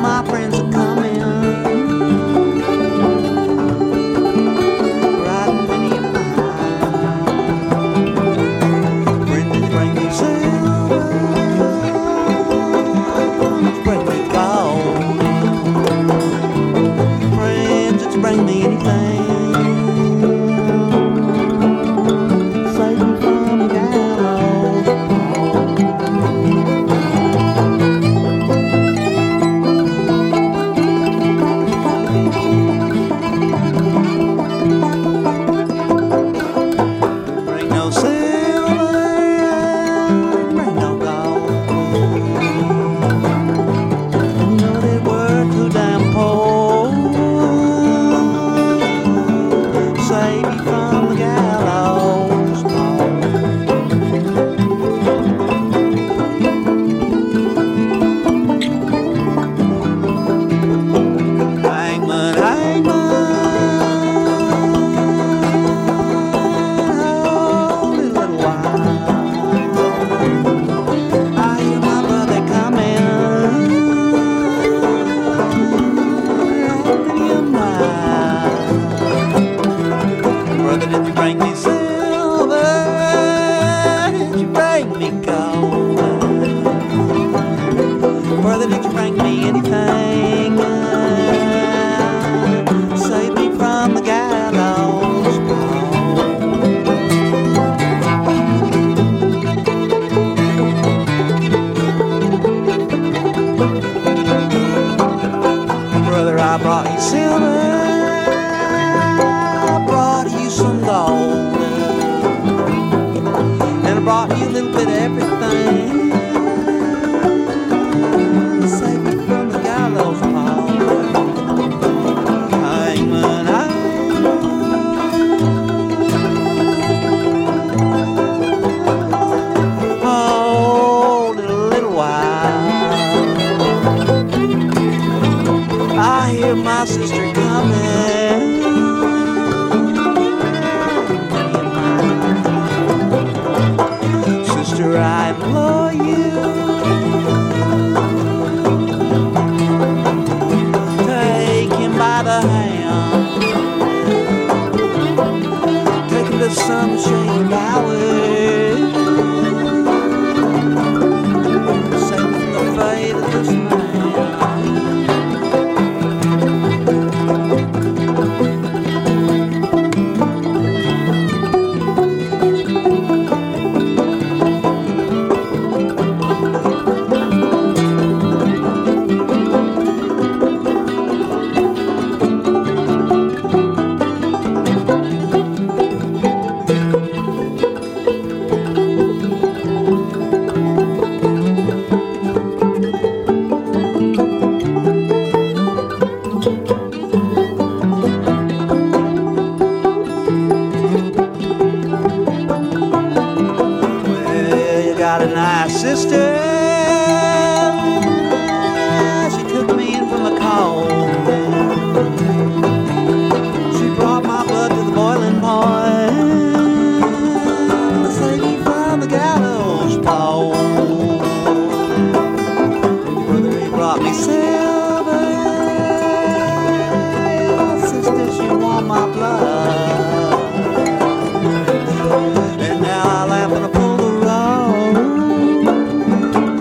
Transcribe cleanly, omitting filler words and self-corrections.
my friends are coming. Riding many a mile. Friends that bring me silver, bring me gold. Friends that bring me anything. I brought you silver, I brought you some gold, and I brought you a little bit of everything. Save me from the gallows pole. Hangman, hold it a little while. I hear my sister coming. Sister, I implore you, take him by the hand, take him to Sunshine Valley, save him from the fate of this man. Got a nice sister, she took me in from the cold. She brought my blood to the boiling point, saved me from the gallows pole. Brother, he brought me silver, sister, she want my blood, and now I laugh when I pull the road.